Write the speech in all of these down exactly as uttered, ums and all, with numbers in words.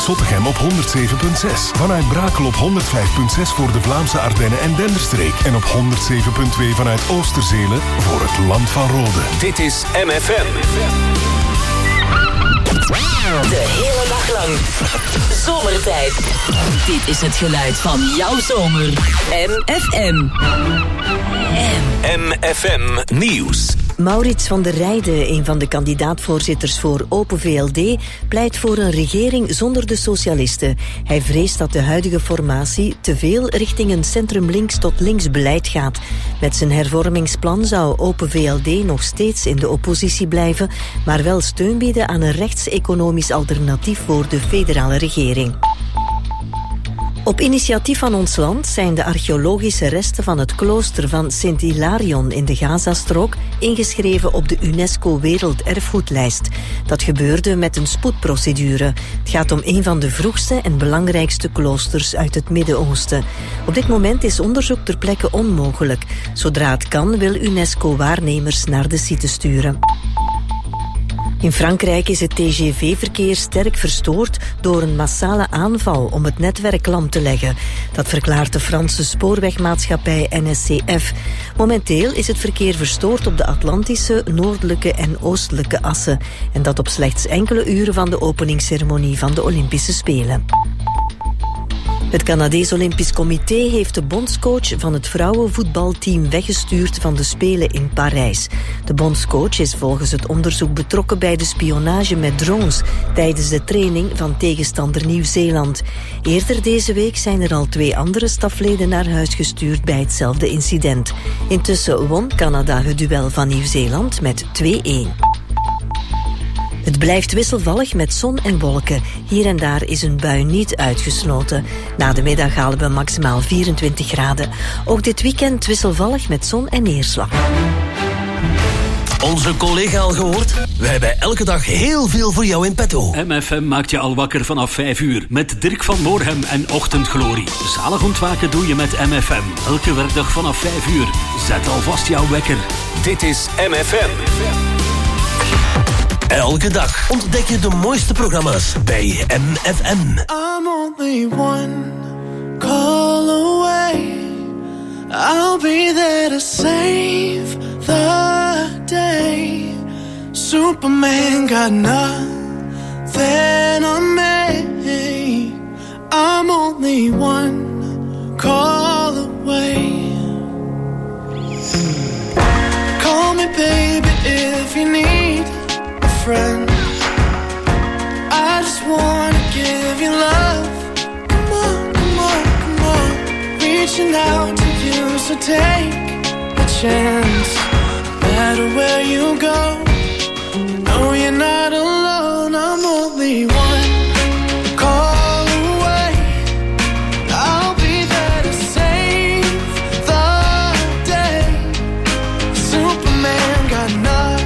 Zottegem op honderd zeven komma zes. Vanuit Brakel op honderd vijf komma zes voor de Vlaamse Ardennen en Denderstreek. En op honderd zeven komma twee vanuit Oosterzelen voor het Land van Rode. Dit is M F M. De hele dag lang. Zomertijd. Dit is het geluid van jouw zomer. M F M. M F M Nieuws. Maurits van der Rijden, een van de kandidaatvoorzitters voor Open V L D, pleit voor een regering zonder de socialisten. Hij vreest dat de huidige formatie te veel richting een centrum-links tot links beleid gaat. Met zijn hervormingsplan zou Open V L D nog steeds in de oppositie blijven, maar wel steun bieden aan een rechts-economisch alternatief voor de federale regering. Op initiatief van ons land zijn de archeologische resten van het klooster van Sint Hilarion in de Gazastrook ingeschreven op de UNESCO Werelderfgoedlijst. Dat gebeurde met een spoedprocedure. Het gaat om een van de vroegste en belangrijkste kloosters uit het Midden-Oosten. Op dit moment is onderzoek ter plekke onmogelijk. Zodra het kan wil UNESCO waarnemers naar de site sturen. In Frankrijk is het T G V-verkeer sterk verstoord door een massale aanval om het netwerk lam te leggen. Dat verklaart de Franse spoorwegmaatschappij N S C F. Momenteel is het verkeer verstoord op de Atlantische, noordelijke en oostelijke assen. En dat op slechts enkele uren van de openingsceremonie van de Olympische Spelen. Het Canadees Olympisch Comité heeft de bondscoach van het vrouwenvoetbalteam weggestuurd van de Spelen in Parijs. De bondscoach is volgens het onderzoek betrokken bij de spionage met drones tijdens de training van tegenstander Nieuw-Zeeland. Eerder deze week zijn er al twee andere stafleden naar huis gestuurd bij hetzelfde incident. Intussen won Canada het duel van Nieuw-Zeeland met twee-een. Het blijft wisselvallig met zon en wolken. Hier en daar is een bui niet uitgesloten. Na de middag halen we maximaal vierentwintig graden. Ook dit weekend wisselvallig met zon en neerslag. Onze collega al gehoord? Wij hebben elke dag heel veel voor jou in petto. M F M maakt je al wakker vanaf vijf uur. Met Dirk van Moorhem en Ochtendglorie. Zalig ontwaken doe je met M F M. Elke werkdag vanaf vijf uur. Zet alvast jouw wekker. Dit is M F M. Elke dag ontdek je de mooiste programma's bij M F M. I'm only one call away. I'll be there to save the day. Superman got nothing on me. I'm only one call away. Call me baby if you need friend. I just wanna give you love. Come on, come on, come on. Reaching out to you, so take a chance. No matter where you go, you know you're not alone. I'm only one call away. I'll be there to save the day. Superman got nothing.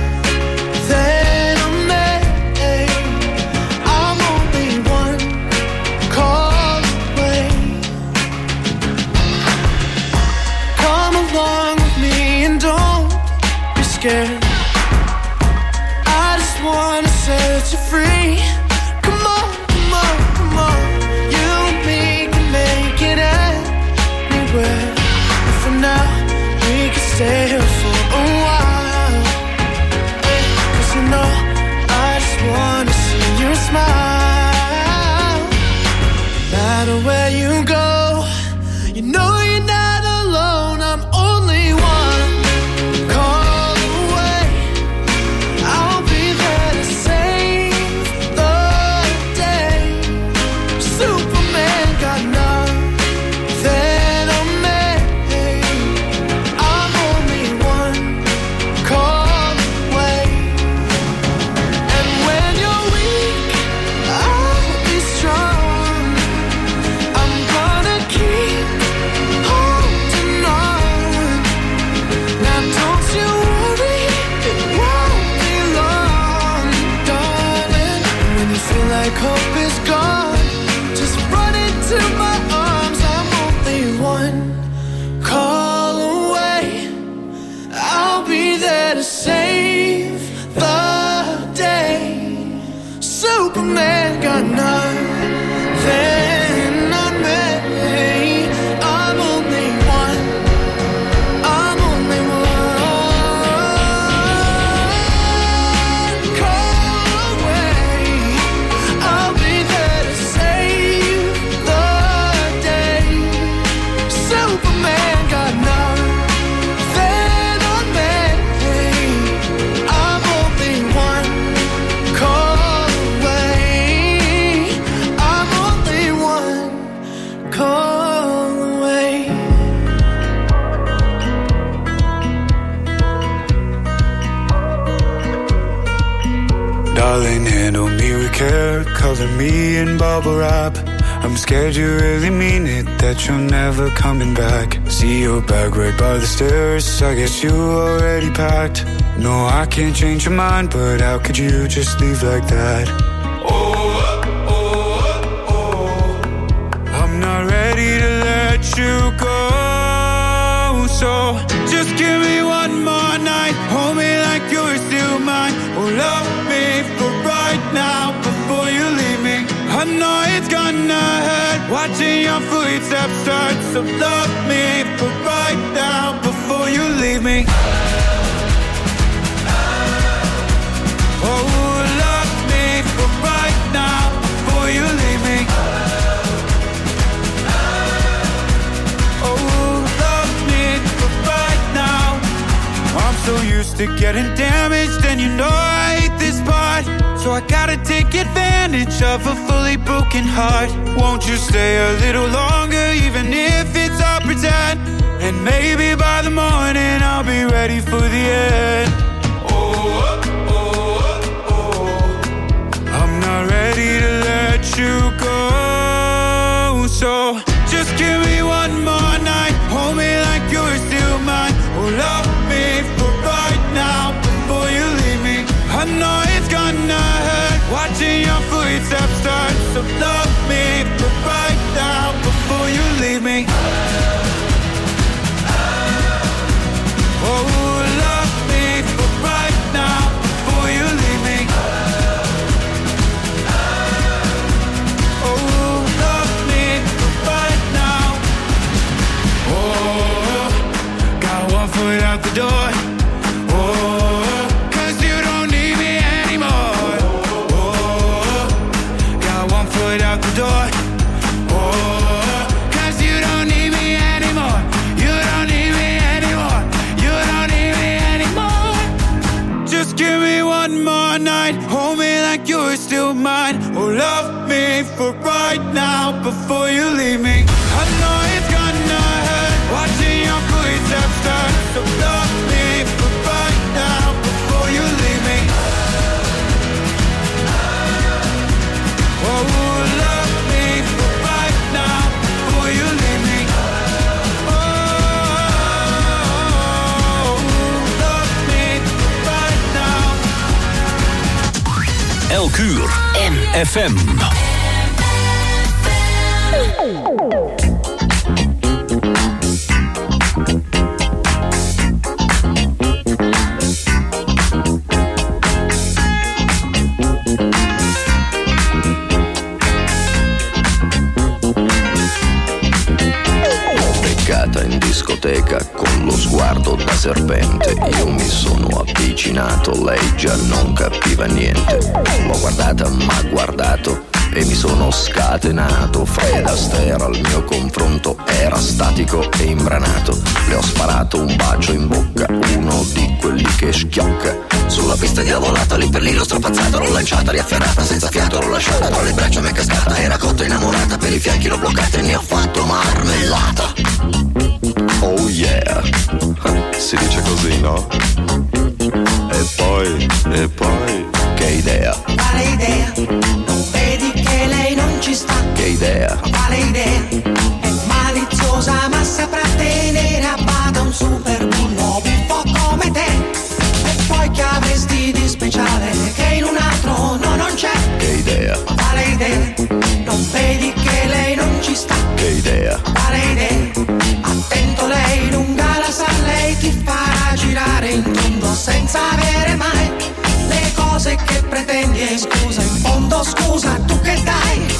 Scared. I just wanna set you free. Come on, come on, come on. You and me can make it anywhere. And for now, we can stay here for a while. Yeah, 'cause you know, I just wanna see you smile. No matter where you go, you know you're not alone. I'm only one. Hope is gone. Just run into my arms. I'm only one call away. I'll be there to save the day. Superman got nothing. hair, color me in bubble wrap. I'm scared you really mean it, that you're never coming back. See your bag right by the stairs, I guess you already packed. No, I can't change your mind, but how could you just leave like that? Oh, oh, oh, oh. I'm not ready to let you go. So just give me one more night, hold me like you're still mine. Oh, love me for right now before you leave me. I know it's gonna hurt watching your footsteps start. So love me for right now before you leave me. Oh, love me for right now before you leave me. Oh, love me for right now. I'm so used to getting damaged, and you know I hate this part. So I gotta take advantage of a fully broken heart. Won't you stay a little longer, even if it's all pretend? And maybe by the morning I'll be ready for the end. Oh, oh, oh, oh. I'm not ready to let you go. So just give me one more night, hold me like you're still mine. Oh, love me for right now before you leave me. I know it's gonna hurt watching your footsteps start. So love me for right now before you leave me. Oh, love me for right now before you leave me. Oh, love me for right now. Oh, got one foot out the door. Oh, 'cause you don't need me anymore. Oh, got one foot out the door. Oh, 'cause you don't need me anymore. You don't need me anymore. You don't need me anymore. Just give me one more night, hold me like you're still mine. Oh, love me for right now before you leave me. I know it's gonna hurt watching your footsteps start. So love me for right now before you leave me. Oh, love me for right now before you leave me. Oh, love me for right now. Elk uur M F M. In discoteca con lo sguardo da serpente, io mi sono avvicinato, lei già non capiva niente. L'ho guardata, m'ha guardato e mi sono scatenato. Fred Astaire al mio confronto era statico e imbranato. Le ho sparato un bacio in bocca, uno di quelli che schiocca. Sulla pista diavolata, lì per lì l'ho stroppazzata, l'ho lanciata, riafferrata, senza fiato l'ho lasciata, tra le braccia m'è cascata, era cotta innamorata, per i fianchi l'ho bloccata e ne ho fatto marmellata. Oh yeah, si dice così, no? E poi, e poi, che idea? Quale idea? Non vedi che lei non ci sta? Che idea? Quale idea? È maliziosa ma saprà tenere a bada un super bullo buffo come te. E poi che avresti di speciale che in un altro no non c'è? Che idea? Quale idea? Non vedi che lei non ci sta? Che idea? Quale idea? Attento, lei lunga la sa, lei ti farà girare in tondo senza avere mai le cose che pretendi. E scusa, in fondo scusa, tu che dai?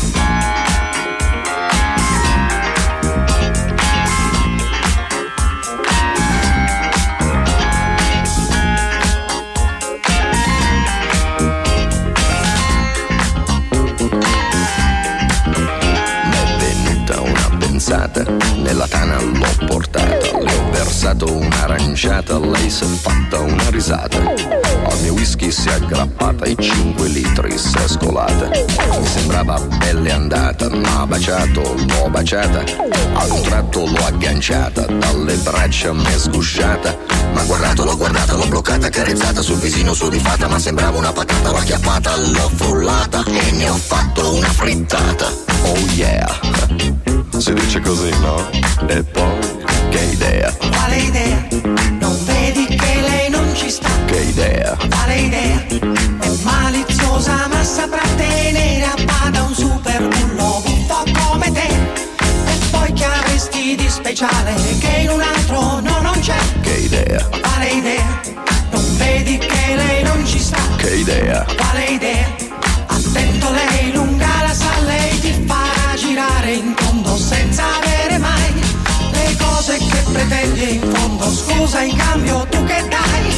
Nella tana l'ho portata, le ho versato un'aranciata, lei si è fatta una risata. Al mio whisky si è aggrappata e cinque litri si è scolata. Mi sembra sembrava pelle andata, ma baciato, l'ho baciata, a un tratto l'ho agganciata, dalle braccia m'è sgusciata, ma guardato, l'ho guardata, l'ho bloccata, carezzata sul visino su di fatta, ma sembrava una patata, l'ho acchiappata, l'ho frullata e ne ho fatto una frittata. Oh yeah, si dice così, no? E poi, che idea? Quale idea? Non vedi che lei non ci sta? Che idea? Quale idea? È maliziosa ma saprà tenere a bada un super bullo buffo come te. E poi che avresti di speciale che in un altro no, non c'è? Che idea? Quale idea? Non vedi che lei non ci sta? Che idea? Quale idea? Attento, lei lunga la sa, lei ti farà girare in tondo senza avere mai le cose che pretendi in fondo. Scusa, in cambio tu che dai?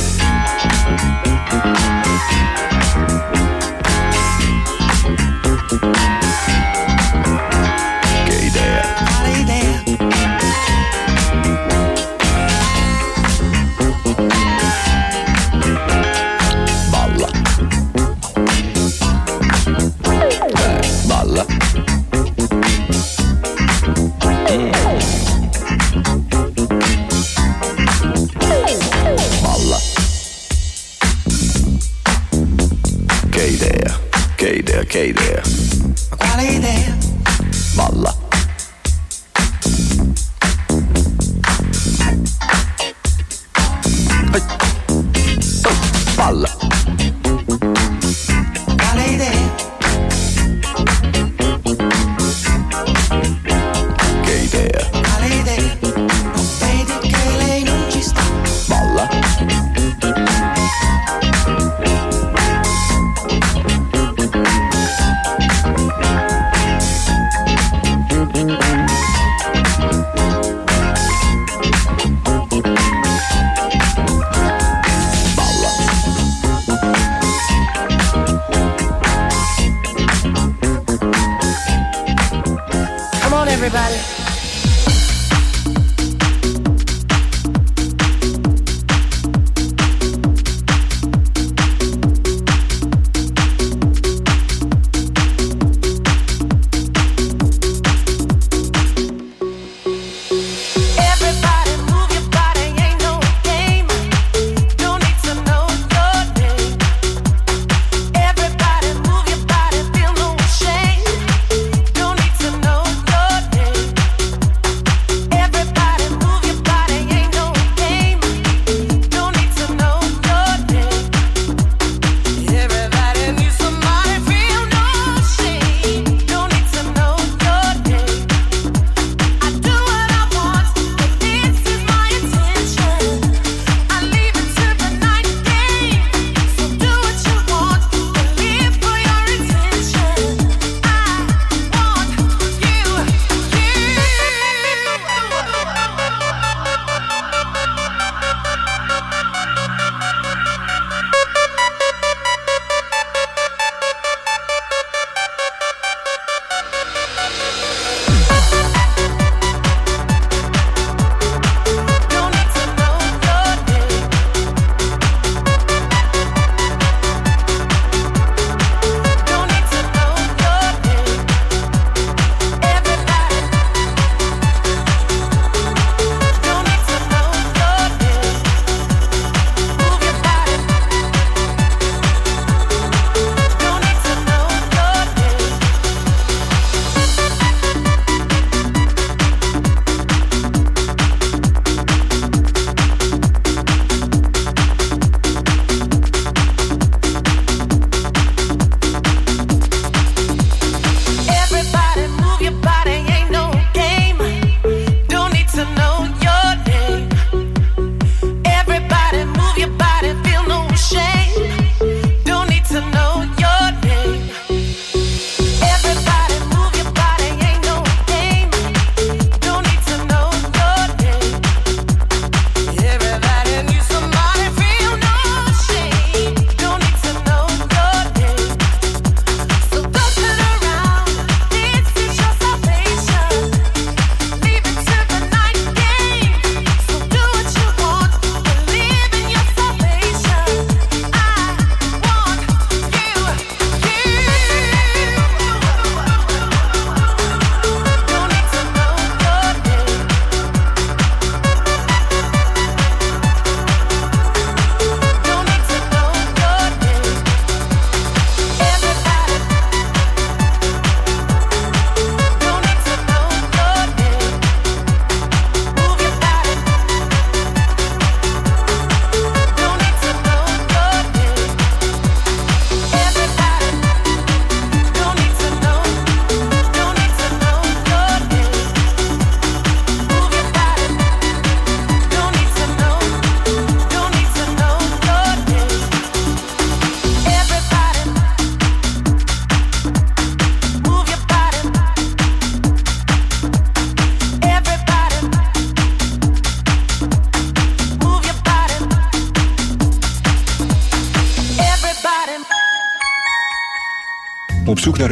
Che idea? Quale idea? Balla. Eh, balla. Mm. Balla. Che idea? Che idea? Che idea? Quale idea? Balla. Balla. Quale idea? Che idea? Quale idea? Non vedi che lei non ci sta? Balla. Come on, everybody. Everybody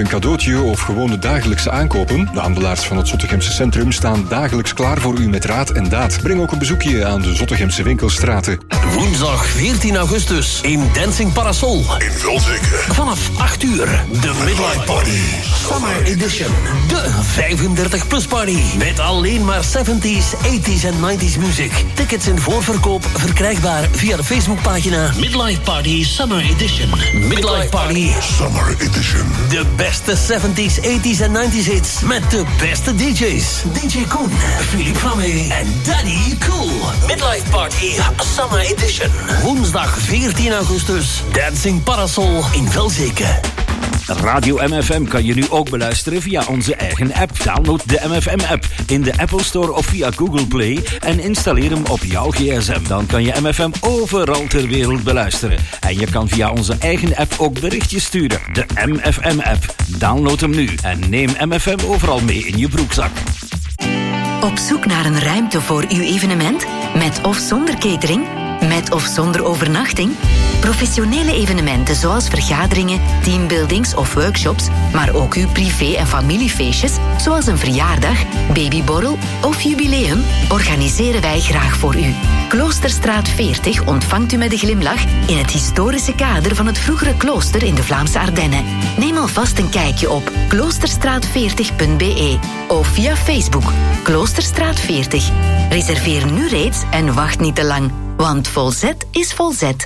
een cadeautje of gewone dagelijkse aankopen? De handelaars van het Zottegemse Centrum staan dagelijks klaar voor u met raad en daad. Breng ook een bezoekje aan de Zottegemse winkelstraten. Woensdag veertien augustus in Dancing Parasol. In Velzeke. Vanaf acht uur, de Midlife Party. Summer Edition. De vijfendertig plus party. Met alleen maar zeventies, tachtiger en negentiger muziek. Tickets in voorverkoop verkrijgbaar via de Facebookpagina Midlife Party Summer Edition. Midlife Party Summer Edition. De beste zeventies, tachtiger en negentiger hits. Met de beste D J's. D J Koen, Philippe Ramee en Daddy Cool. Midlife Party Summer Edition. Woensdag veertien augustus. Dancing Parasol in Velzeke. Radio M F M kan je nu ook beluisteren via onze eigen app. Download de M F M-app in de Apple Store of via Google Play en installeer hem op jouw gsm. Dan kan je M F M overal ter wereld beluisteren. En je kan via onze eigen app ook berichtjes sturen. De M F M-app. Download hem nu en neem M F M overal mee in je broekzak. Op zoek naar een ruimte voor uw evenement? Met of zonder catering? Met of zonder overnachting? Professionele evenementen zoals vergaderingen, teambuildings of workshops, maar ook uw privé- en familiefeestjes, zoals een verjaardag, babyborrel of jubileum, organiseren wij graag voor u. Kloosterstraat veertig ontvangt u met een glimlach in het historische kader van het vroegere klooster in de Vlaamse Ardennen. Neem alvast een kijkje op kloosterstraat veertig punt b e of via Facebook Kloosterstraat veertig. Reserveer nu reeds en wacht niet te lang, want volzet is volzet.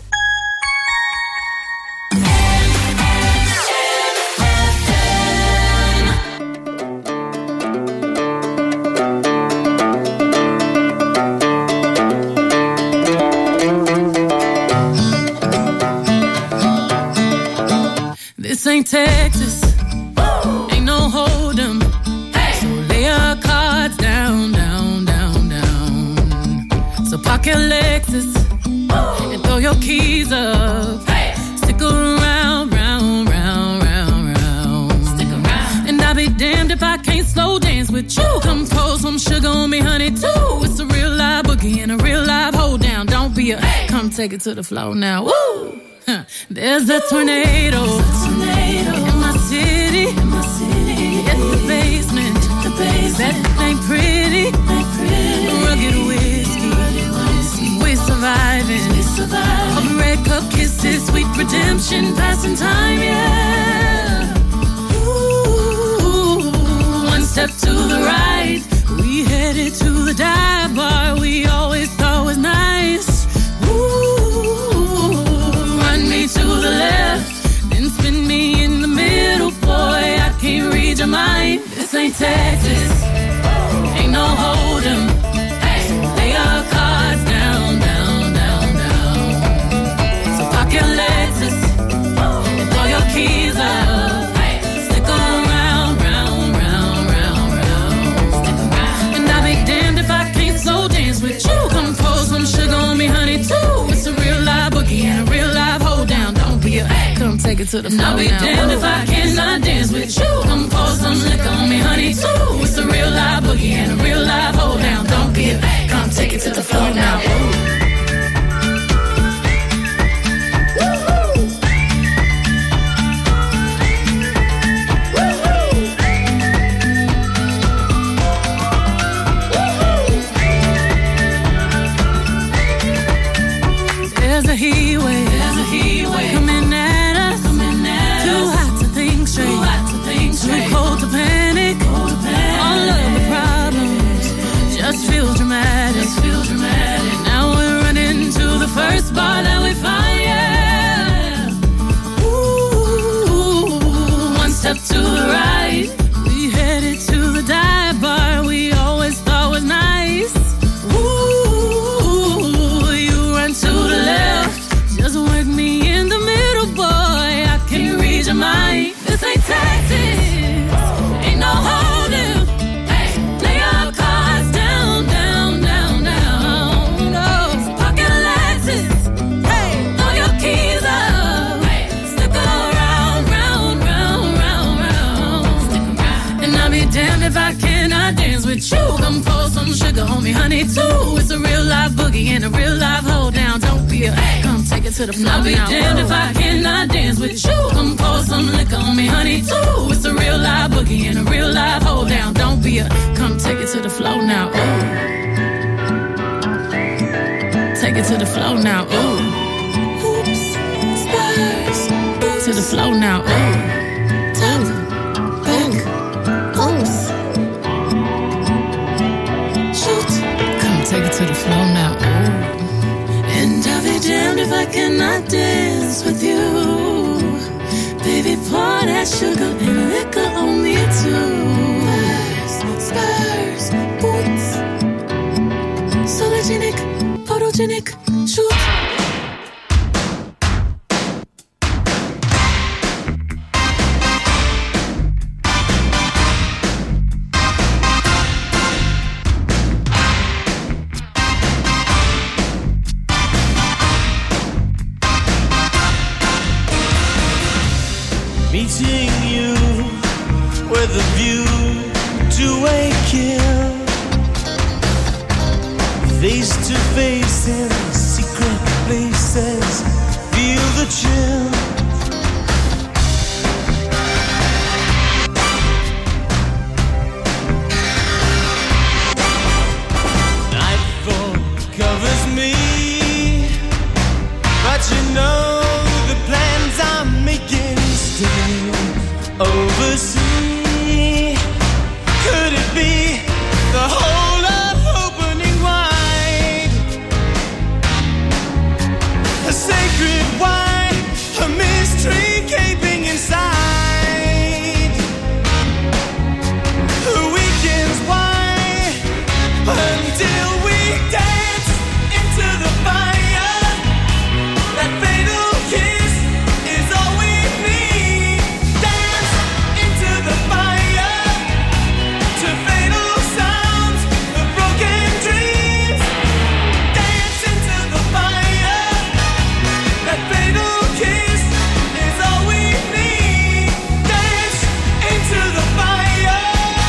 This ain't Texas, Woo! Ain't no hold'em. Hey! So lay your cards down, down, down, down. So park your Lexus Woo! And throw your keys up. Hey! Stick around, round, round, round, round. Stick around. And I'll be damned if I can't slow dance with you. Come pour some sugar on me, honey, too. It's a real live boogie and a real live hold down. Don't be a hey! Come take it to the floor now. Woo! There's a tornado, There's a tornado in my city. In my city. It's the basement. The basement. That ain't pretty. Ain't pretty. Rugged whiskey. Rugged whiskey. We're surviving. We're surviving. Red cup kisses, sweet redemption, passing time, yeah. Ooh, one step to the right, we headed to the dive bar we always thought was nice. To the left, then spin me in the middle, boy, I can't read your mind. This ain't Texas, ain't no hold'em. Hey, lay your cards down, down, down, down. So park your Lexus and throw your keys up. Hey, stick around, round, round, round, round. Stick around. And I'll be damned if I can't slow dance with you. Come pour some sugar on me, honey, too. It's a real live boogie and a real live hold down. Don't be a come take it to the floor. I'll be now. Damned if I cannot dance with you. Come pour some liquor on me, honey, too. It's a real live boogie and a real live hold down. Don't be a come take it to the floor now. There's a heat wave, there's a heat wave coming at us, coming at too us. Hot to think straight, too hot to think straight, too cold to panic, cold to panic. All of the problems just feel dramatic, just feel dramatic. Now we're running to the first bar that we find, yeah. Ooh, one step to the right, we headed to the dive bar we always thought was nice. To the left, just work me in the middle, boy, I can't read your mind. This ain't Texas, ain't no hold'em. Hey, lay your cards down, down, down, down. No, pocket Lexus, hey, throw your keys up. Hey, stick around, round, round, round, round. Stick around. And I'll be damned if I cannot I dance with you? Come pour some sugar on me, honey, too. It's a real live boogie and a real live hold down. Don't be a, come take it to the floor. I'll be now. Damned if I cannot dance with you. Come pour some liquor on me, honey, too. It's a real live boogie and a real live hold down. Don't be a, come take it to the floor now. Ooh. Take it to the floor now. Ooh. Oops, stars. To the floor now. Ooh. Top, back, oops. Shoot. Come take it to the floor now. Ooh. And I'll be damned if I cannot dance with you. Baby, pour that sugar and liquor on me too. Spurs, spurs, boots. Sologenic, photogenic, shoot. Meeting you with a view to a kill, face to face in secret places, feel the chill. Nightfall covers me, but you know the plans I'm making stay overseas. Could it be the whole of opening wide? A sacred wine, a mystery gaping inside. The weekends why until we dance into the fire. That fatal kiss is all we need. Dance into the fire to fatal sounds of broken dreams. Dance into the fire. That fatal kiss is all we need. Dance into the fire.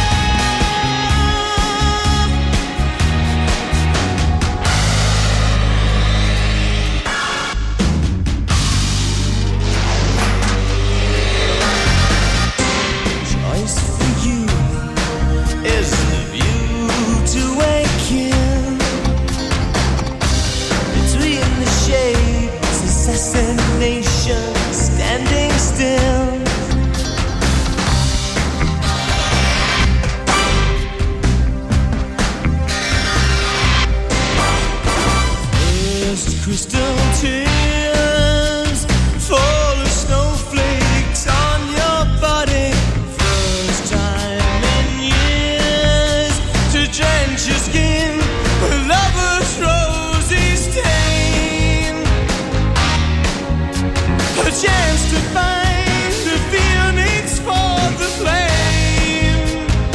Choice for you is the view to a kill. Between the shapes, assassination, standing still. First crystal tears fall as snowflakes on your body. First time in years to drench your skin with lover's rosy stain. A chance to find the phoenix for the flame.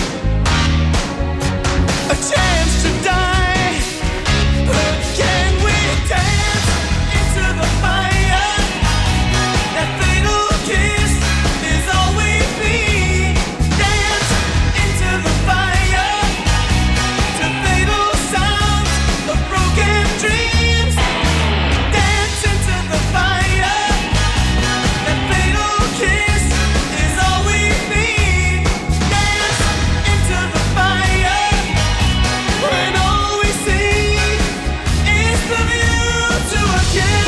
A chance to die, but can we dance into the fire? That fatal kiss is all we need. Dance into the fire to fatal sounds of broken dreams. Dance into the fire. That fatal kiss is all we need. Dance into the fire when all we see is the view to a kill.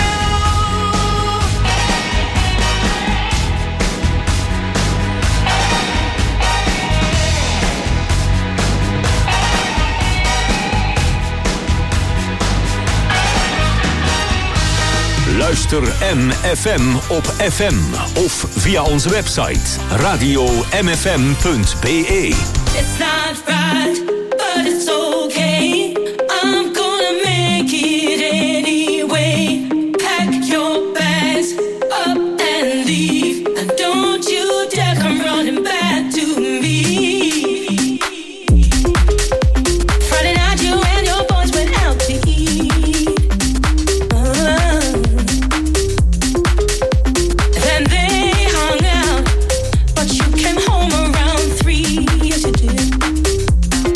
Luister M F M op F M of via onze website radio m f m punt b e. It's not right, but it's okay. I'm gonna make it anyway. Pack your bags up and leave. And don't you dare come running back to me. Friday night you and your boys went out to eat. Uh, then they hung out, but you came home around three. Yes, you did.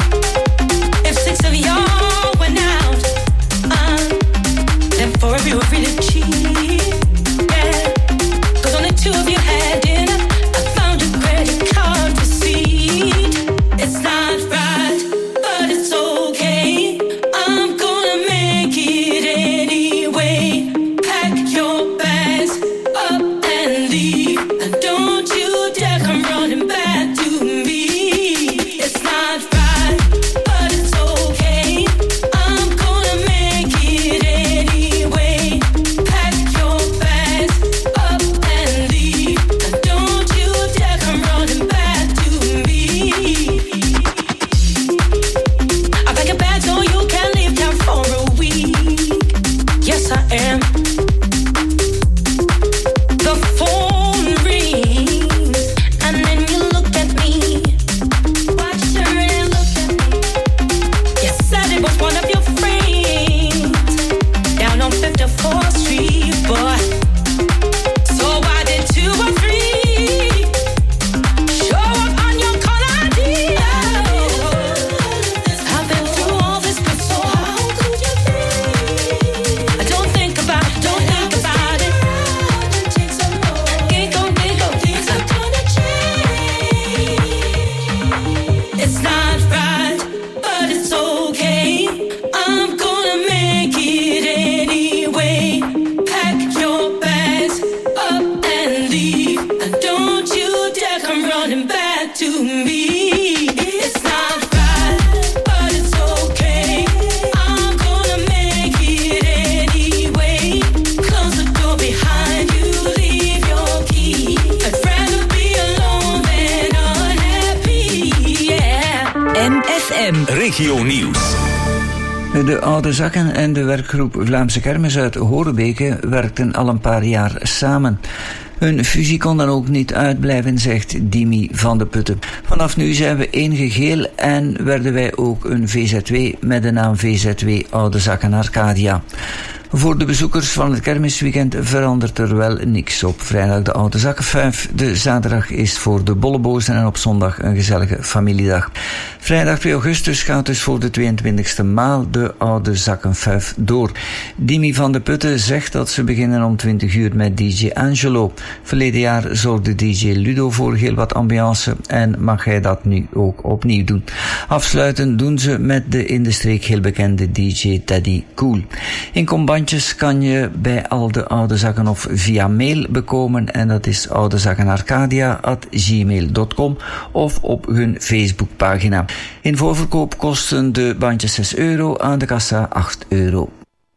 F M. Regio Nieuws. De Oude Zakken en de werkgroep Vlaamse Kermis uit Horebeke werkten al een paar jaar samen. Hun fusie kon dan ook niet uitblijven, zegt Dimi van de Putten. Vanaf nu zijn we één geheel en werden wij ook een V Z W met de naam V Z W Oude Zakken Arcadia. Voor de bezoekers van het kermisweekend verandert er wel niks op. Vrijdag de Oude Zakkenfuif, de zaterdag is voor de bollebozen en op zondag een gezellige familiedag. Vrijdag twee augustus gaat dus voor de tweeëntwintigste maal de Oude Zakkenfuif door. Dimi van de Putten zegt dat ze beginnen om twintig uur met D J Angelo. Verleden jaar zorgde D J Ludo voor heel wat ambiance en mag hij dat nu ook opnieuw doen. Afsluiten doen ze met de in de streek heel bekende D J Teddy Cool. In Combine kan je bij al de Oude Zakken of via mail bekomen en dat is oudezakkenarcadia at gmail dot com of op hun Facebookpagina. In voorverkoop kosten de bandjes zes euro, aan de kassa acht euro.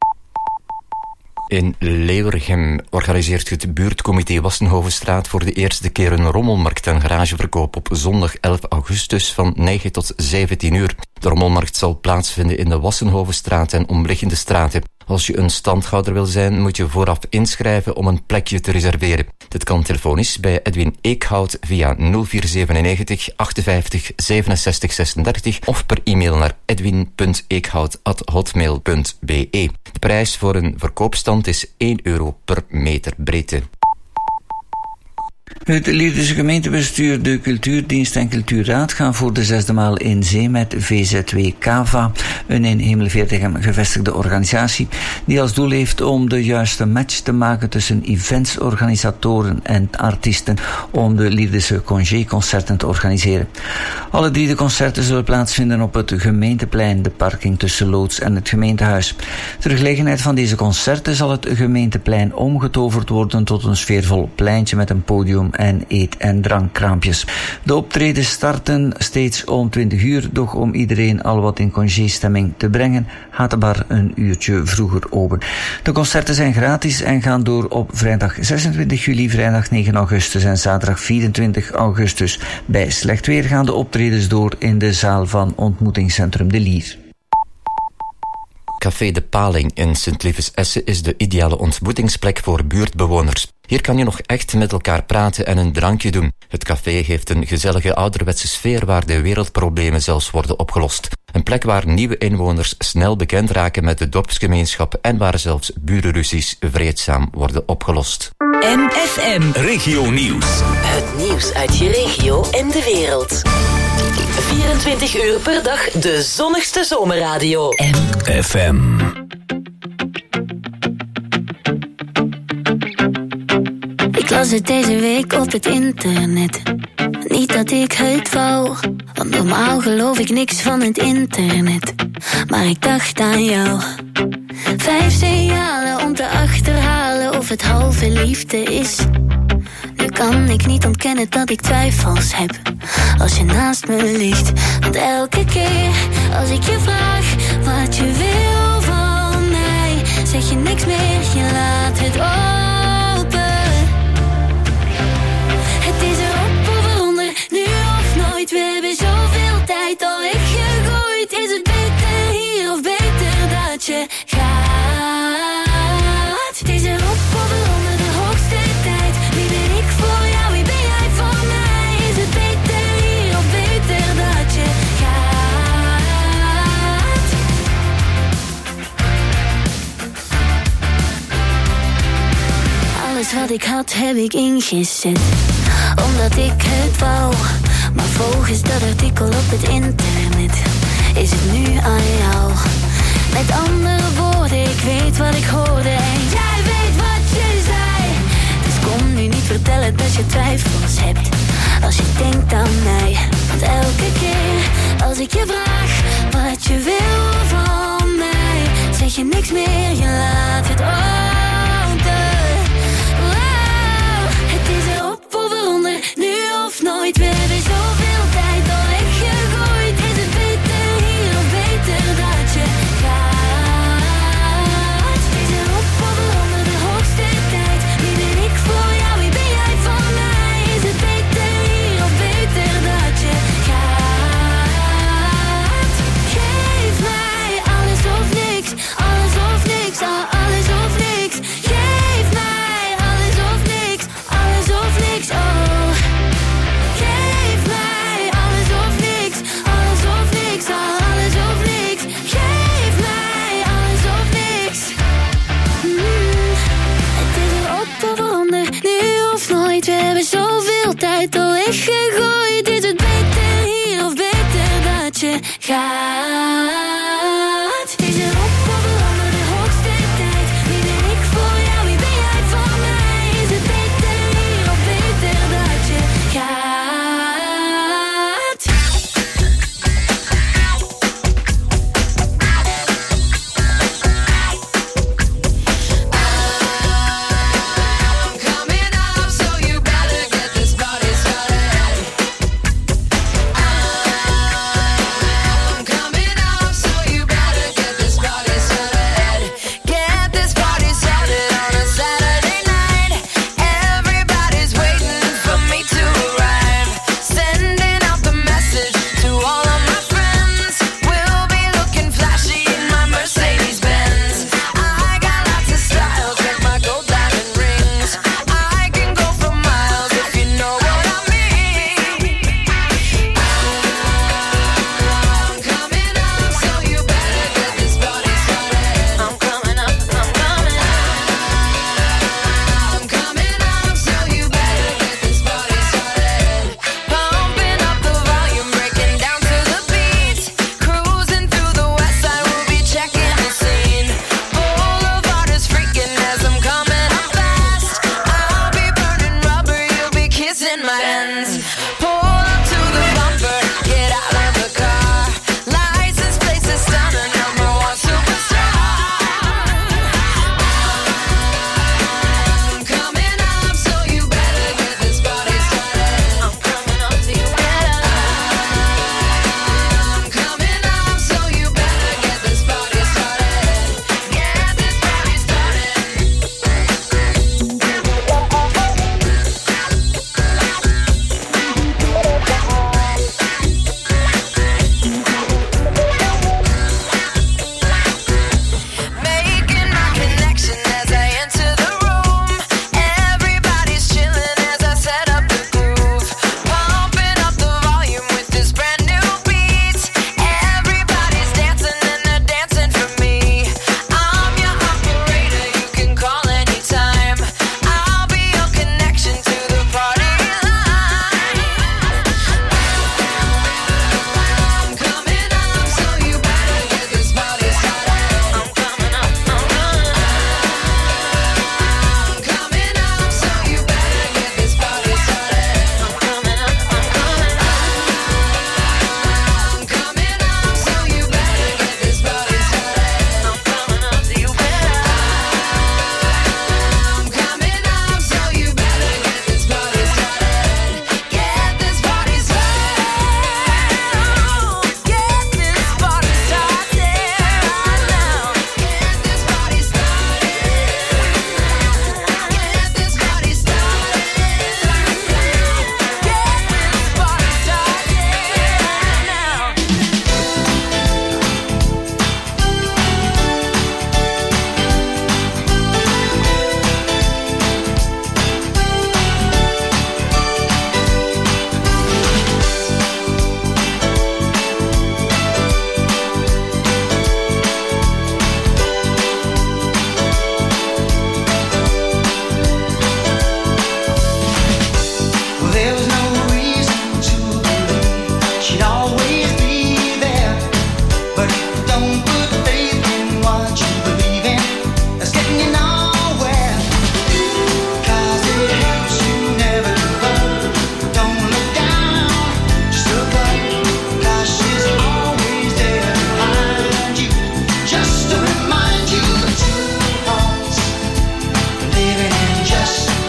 In Leeuwergem organiseert het buurtcomité Wassenhovenstraat voor de eerste keer een rommelmarkt en garageverkoop op zondag elf augustus van negen tot zeventien uur. De rommelmarkt zal plaatsvinden in de Wassenhovenstraat en omliggende straten. Als je een standhouder wil zijn, moet je vooraf inschrijven om een plekje te reserveren. Dit kan telefonisch bij Edwin Eekhout via nul vier zevenennegentig achtenvijftig zevenenzestig zesendertig of per e-mail naar edwin punt eekhout at hotmail punt be. De prijs voor een verkoopstand is één euro per meter breedte. Het Liersche gemeentebestuur, de Cultuurdienst en Cultuurraad gaan voor de zesde maal in zee met V Z W Cava, een in Hemelveertegem gevestigde organisatie die als doel heeft om de juiste match te maken tussen eventsorganisatoren en artiesten om de Liersche congé-concerten te organiseren. Alle drie de concerten zullen plaatsvinden op het gemeenteplein, de parking tussen loods en het gemeentehuis. Ter gelegenheid van deze concerten zal het gemeenteplein omgetoverd worden tot een sfeervol pleintje met een podium en eet- en drankkraampjes. De optredens starten steeds om twintig uur, doch om iedereen al wat in congé-stemming te brengen, gaat de bar een uurtje vroeger open. De concerten zijn gratis en gaan door op vrijdag zesentwintig juli, vrijdag negen augustus en zaterdag vierentwintig augustus. Bij slecht weer gaan de optredens door in de zaal van ontmoetingscentrum De Lier. Café De Paling in Sint-Liefes-Essen is de ideale ontmoetingsplek voor buurtbewoners. Hier kan je nog echt met elkaar praten en een drankje doen. Het café heeft een gezellige ouderwetse sfeer waar de wereldproblemen zelfs worden opgelost. Een plek waar nieuwe inwoners snel bekend raken met de dorpsgemeenschap en waar zelfs burenruzies vreedzaam worden opgelost. M F M. Regio Nieuws. Het nieuws uit je regio en de wereld. vierentwintig uur per dag de zonnigste zomerradio. M F M. Ik las het deze week op het internet. Niet dat ik het wou, want normaal geloof ik niks van het internet. Maar ik dacht aan jou. Vijf signalen om te achterhalen of het halve liefde is. Nu kan ik niet ontkennen dat ik twijfels heb als je naast me ligt. Want elke keer als ik je vraag wat je wil van mij, zeg je niks meer, je laat het open. Het is erop of eronder, nu of nooit. We hebben zoveel tijd al weggegooid. Is het beter hier of beter dat je gaat? Het is erop of eronder, de hoogste tijd. Wie ben ik voor jou, wie ben jij voor mij? Is het beter hier of beter dat je gaat? Alles wat ik had heb ik ingezet, omdat ik het wou. Maar volgens dat artikel op het internet is het nu aan jou. Met andere woorden, ik weet wat ik hoorde en jij weet wat je zei. Dus kom nu niet vertellen dat je twijfels hebt als je denkt aan mij. Want elke keer als ik je vraag wat je wil van mij, zeg je niks meer, je laat het open. Wow, het is erop of eronder, nu of nooit. We hebben zoveel tijd al weggegooid. Is het beter hier of beter dat je gaat? Het is erop of eronder, de hoogste tijd. Wie ben ik voor jou, wie ben jij voor mij? Is het beter hier of beter dat je je gaat. Is er op of onder de hoogste tijd? Wie ben ik voor jou, wie ben jij voor mij? Is het beter hier of beter dat je gaat?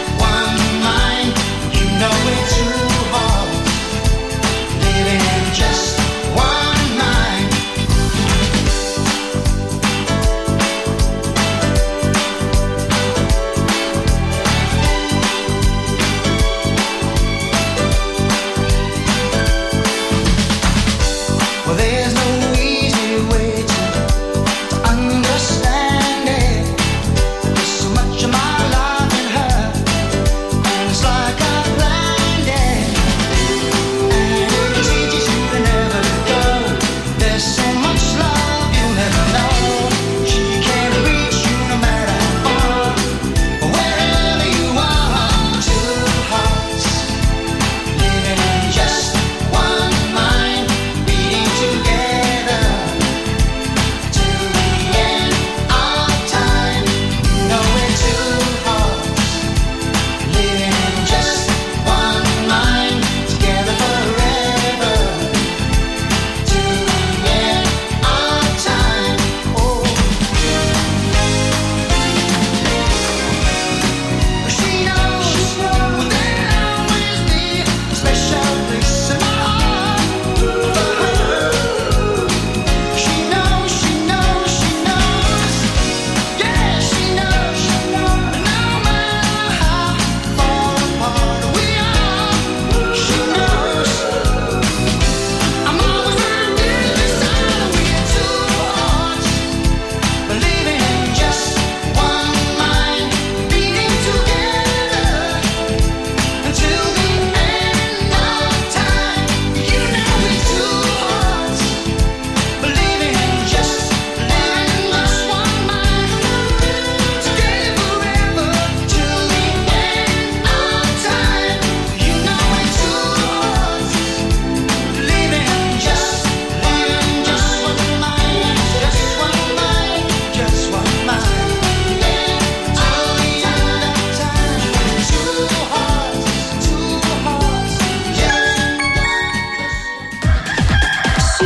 Just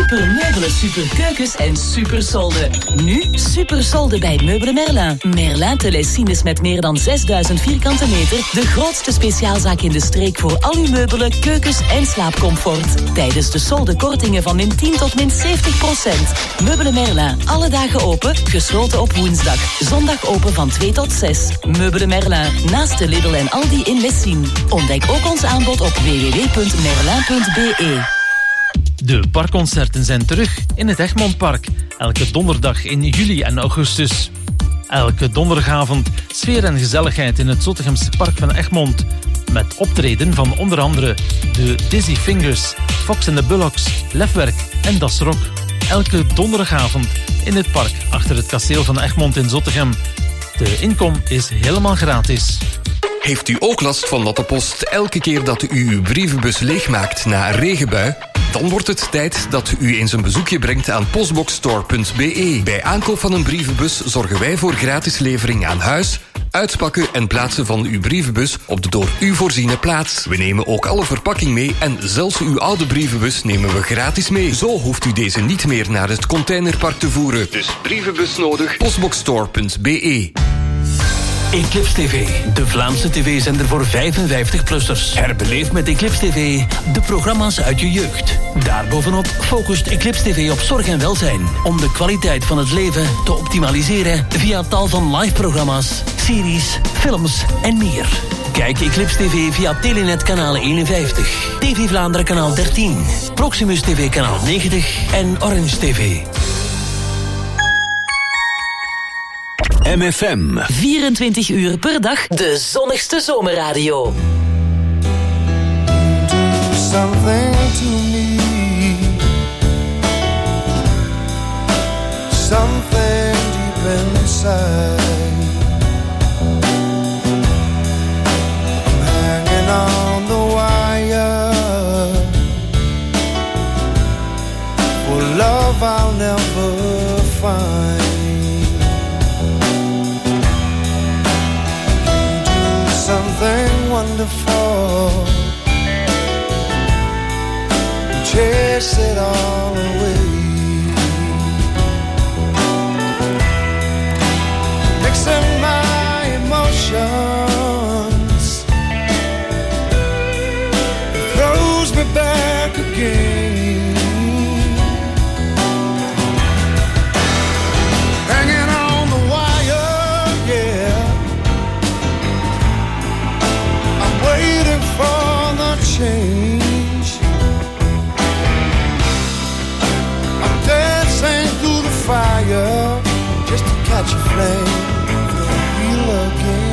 Super meubelen, super keukens en super solden. Nu super solden bij Meubelen Merlin. Merlin Telesines met meer dan zesduizend vierkante meter. De grootste speciaalzaak in de streek voor al uw meubelen, keukens en slaapcomfort. Tijdens de solden kortingen van min tien tot min zeventig procent. Meubelen Merlin. Alle dagen open, gesloten op woensdag. Zondag open van twee tot zes. Meubelen Merlin. Naast de Lidl en Aldi in Lessien. Ontdek ook ons aanbod op w w w punt merlin punt b e. De parkconcerten zijn terug in het Egmontpark. Elke donderdag in juli en augustus. Elke donderdagavond sfeer en gezelligheid in het Zottegemse Park van Egmond. Met optreden van onder andere de Dizzy Fingers, Fox and the Bullocks, Lefwerk en Das Rock. Elke donderdagavond in het park achter het kasteel van Egmond in Zottegem. De inkom is helemaal gratis. Heeft u ook last van natte post elke keer dat u uw brievenbus leegmaakt na een regenbui? Dan wordt het tijd dat u eens een bezoekje brengt aan postboxstore punt b e. Bij aankoop van een brievenbus zorgen wij voor gratis levering aan huis, uitpakken en plaatsen van uw brievenbus op de door u voorziene plaats. We nemen ook alle verpakking mee en zelfs uw oude brievenbus nemen we gratis mee. Zo hoeft u deze niet meer naar het containerpark te voeren. Dus brievenbus nodig, postboxstore punt b e. Eclipse T V, de Vlaamse tv-zender voor vijfenvijftig-plussers. Herbeleef met Eclipse T V de programma's uit je jeugd. Daarbovenop focust Eclipse T V op zorg en welzijn, om de kwaliteit van het leven te optimaliseren via tal van live-programma's, series, films en meer. Kijk Eclipse T V via Telenet kanaal eenenvijftig, T V Vlaanderen kanaal dertien, Proximus T V kanaal negentig en Orange T V. M F M. vierentwintig uur per dag de zonnigste zomerradio. Something to me, something deep inside. I'm hanging on the wire for love I'll never find. Something wonderful, chase it all away. Mixing my emotions, it throws me back again. Hanging on the wire, yeah, waiting for the change. I'm dancing through the fire just to catch a flame, feel again.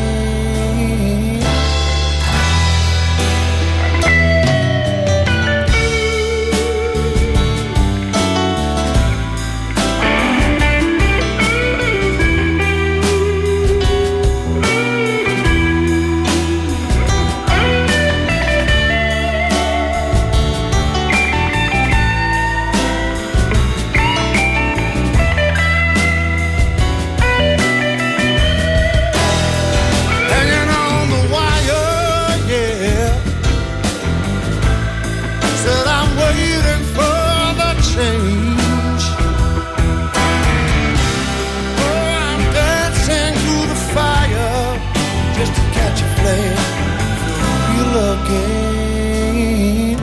Again,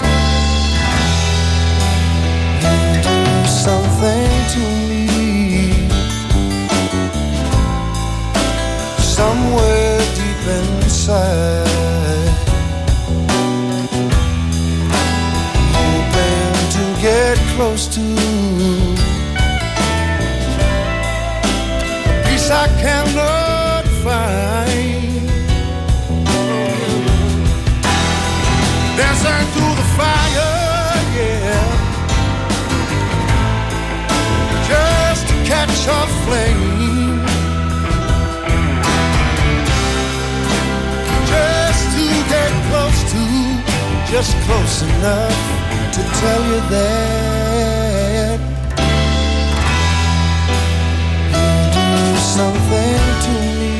you do something to me, somewhere deep inside. Hoping to get close to a peace I cannot find. Dancing through the fire, yeah, just to catch a flame, just to get close to, just close enough to tell you that you do something to me,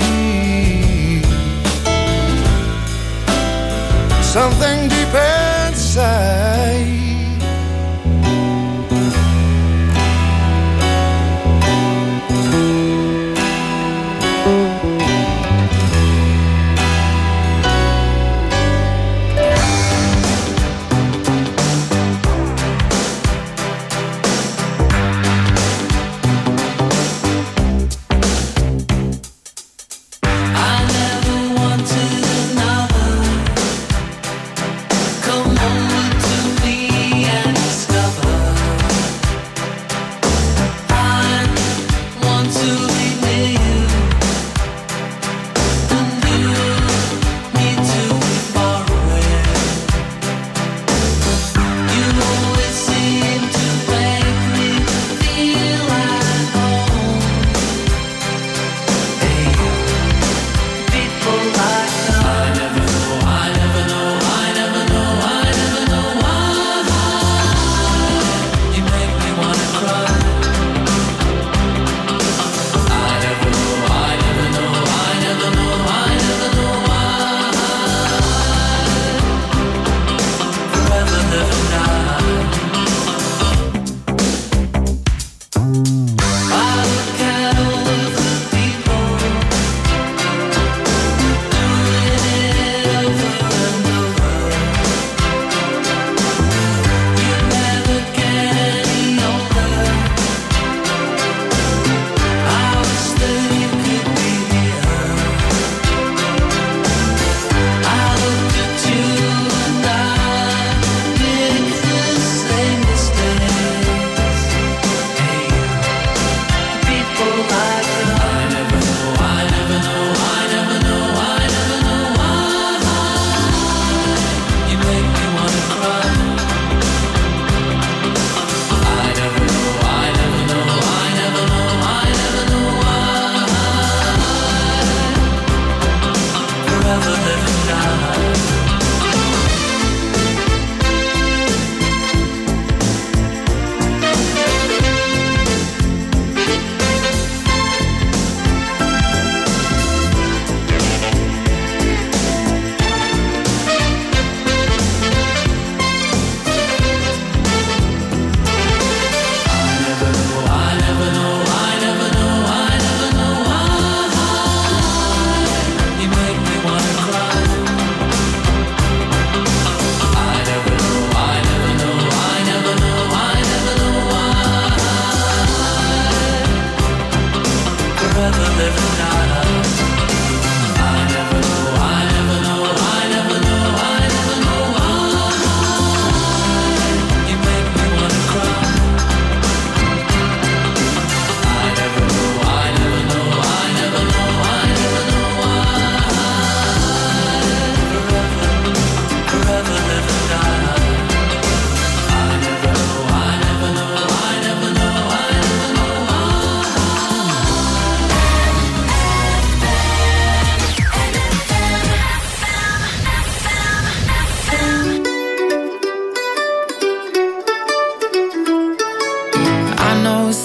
something deep inside.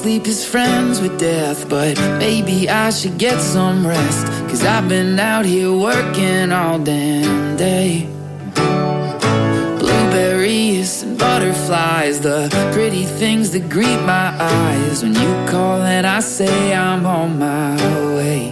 sleep is friends with death, but maybe I should get some rest, 'cause I've been out here working all damn day. Blueberries and butterflies, the pretty things that greet my eyes when you call and I say I'm on my way.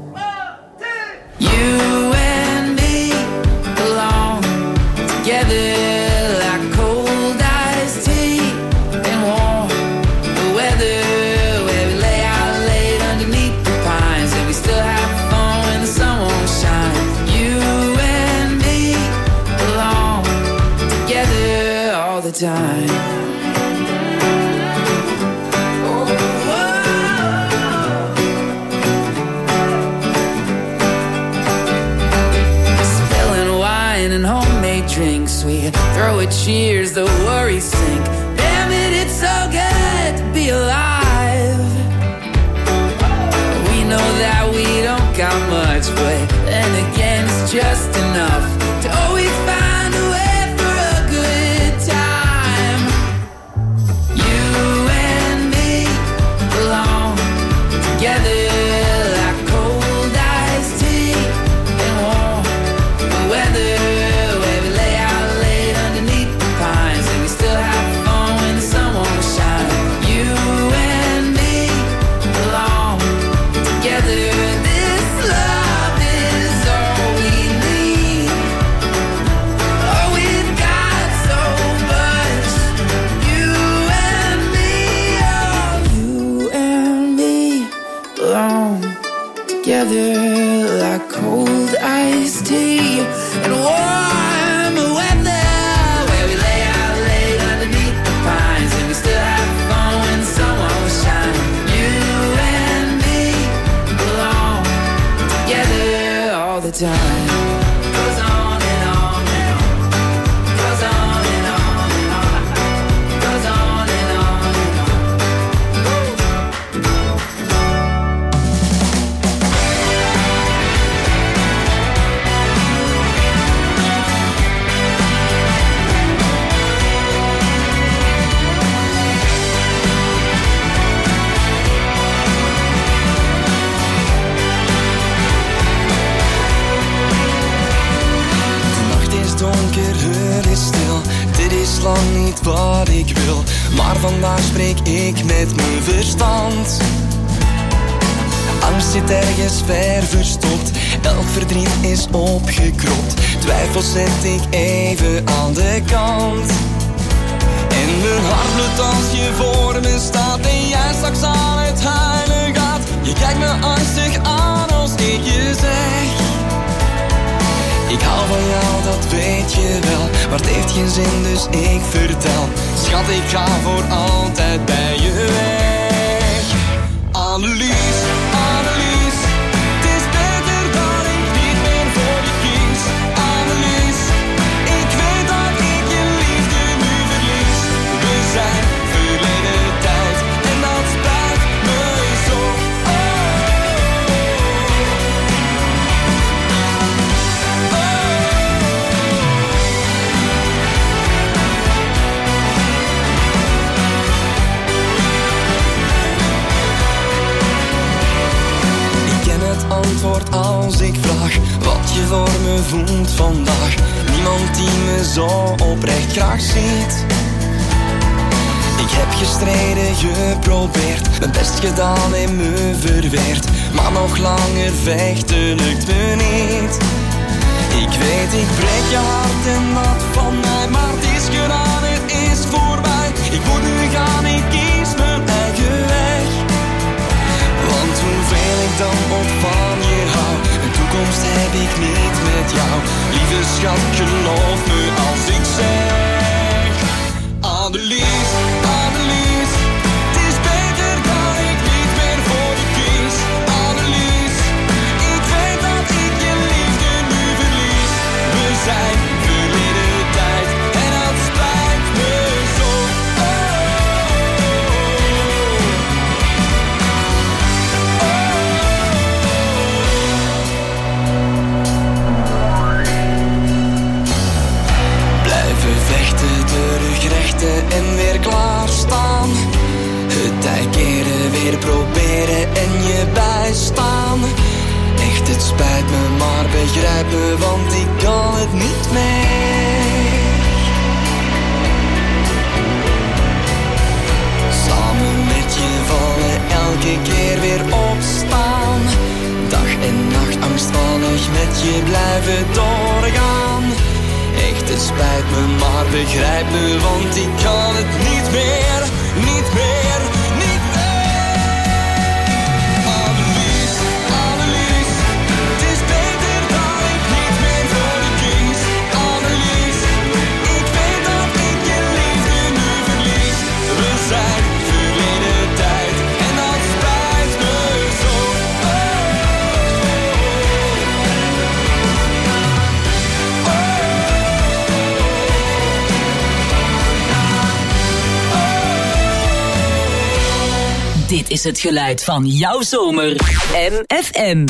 You and me belong together like cold iced tea and warm weather, where we lay out late underneath the pines and we still have fun when the sun won't shine. You and me belong together all the time. And homemade drinks, we throw a cheers, the worries sink. Damn it, it's so good to be alive. We know that we don't got much, but then again it's just enough to always find a way for a good time. You and me belong together like cold iced tea and warm weather. Together like cold iced tea and warm weather, where we lay out late underneath the pines and we still have fun when the sun won't shine. You and me belong together all the time. Goes on and on and on. Goes on and on and on. Goes on and on and on. Het is stil, dit is lang niet wat ik wil, maar vandaag spreek ik met mijn verstand. Angst zit ergens ver verstopt, elk verdriet is opgekropt. Twijfels zet ik even aan de kant. En mijn hart bloedt als je voor me staat en jij straks aan het huilen gaat. Je kijkt me angstig aan als ik je zeg: ik hou van jou, dat weet je wel, maar het heeft geen zin, dus ik vertel. Schat, ik ga voor altijd bij je weg. Annelies, Annelies, het is beter dat ik niet meer voor je kies. Annelies, ik weet dat ik je liefde nu verlies. We zijn verleden tijd en dat spijt me zo. Antwoord als ik vraag wat je voor me voelt vandaag. Niemand die me zo oprecht graag ziet. Ik heb gestreden, geprobeerd, mijn best gedaan en me verweerd, maar nog langer vechten lukt me niet. Ik weet, ik breek je hart en dat van mij, maar het is gedaan, het is voorbij. Ik moet nu gaan, ik kies mijn eigen weg. Want hoeveel ik dan ook van je hou, een toekomst heb ik niet met jou. Lieve schat, geloof me als ik zeg: Annelies, Annelies, het is beter dat ik niet meer voor je kies. Annelies, ik weet dat ik je liefde nu verlies. We zijn verleden tijd en dat spijt me zo. Vechten, terugrechten en weer keer proberen en je bijstaan. Echt, het spijt me, maar begrijp me, want ik kan het niet meer. Samen met je vallen, elke keer weer opstaan. Dag en nacht angstvallig met je blijven doorgaan. Echt, het spijt me, maar begrijp me, want ik kan het niet meer, niet meer, niet meer. Annelies, Annelies, het is beter dat ik niet meer voor je kies. Annelies, ik weet dat ik je liefde nu verlies. We zijn verleden tijd en dat spijt me zo. Dit is het geluid van jouw zomer. M F M.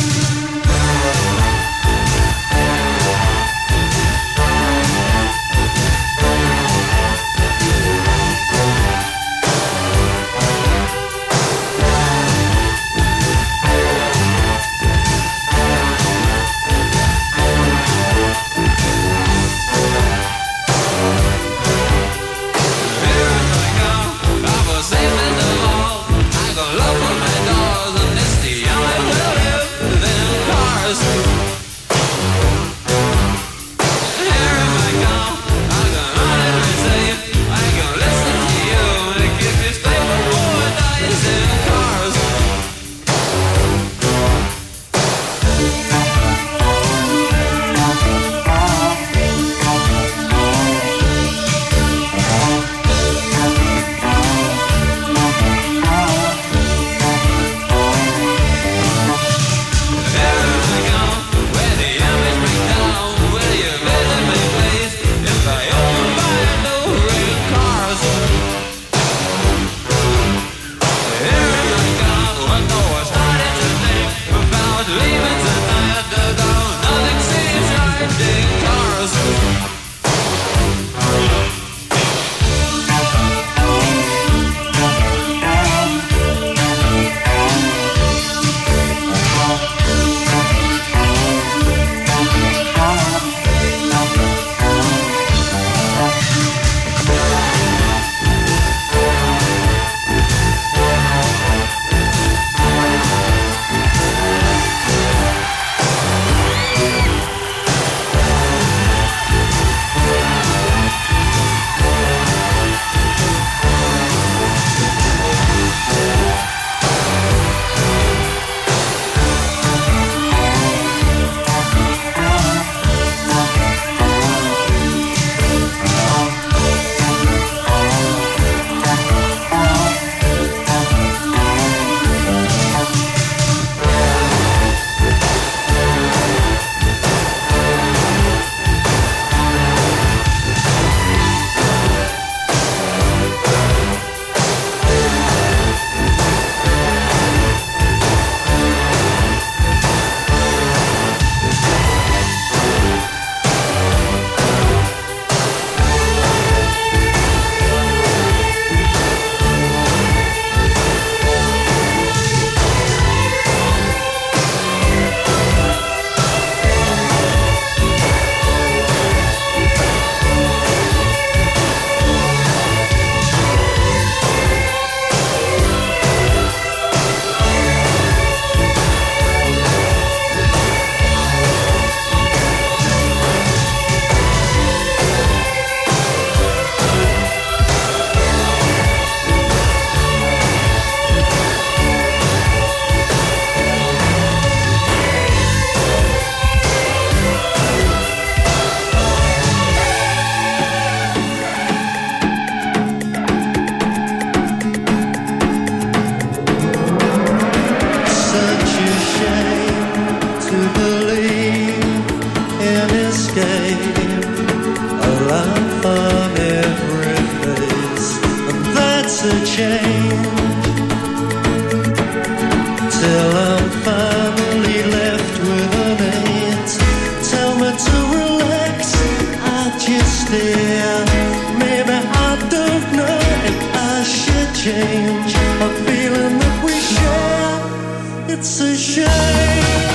Change, a feeling that we shame, it's a shame.